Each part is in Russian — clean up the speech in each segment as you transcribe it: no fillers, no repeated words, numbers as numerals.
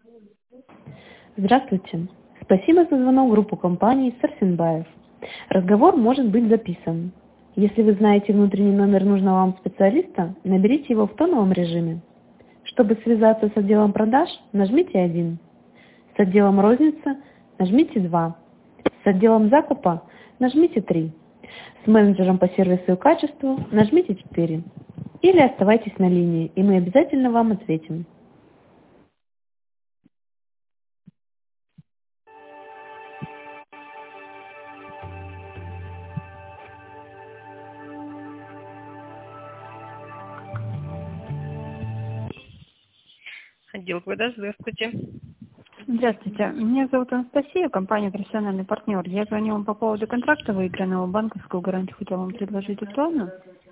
Здравствуйте. Спасибо за звонок в группу компании Сарсенбаев. Разговор может быть записан. Если вы знаете внутренний номер нужного вам специалиста, наберите его в тоновом режиме. Чтобы связаться с отделом продаж, нажмите 1. С отделом розницы нажмите 2. С отделом закупа нажмите 3. С менеджером по сервису и качеству нажмите 4. Или оставайтесь на линии, и мы обязательно вам ответим. Отдел продаж, здравствуйте. Здравствуйте. Меня зовут Анастасия, компания «Профессиональный партнер». Я звоню вам по поводу контракта выигранного, банковскую гарантию хотела вам предложить актуально.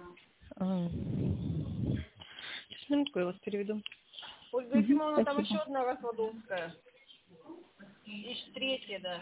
Сейчас минутку, я вас переведу. Ольга Ефимовна, там еще Спасибо. одна Раскладовская. Еще третья, да.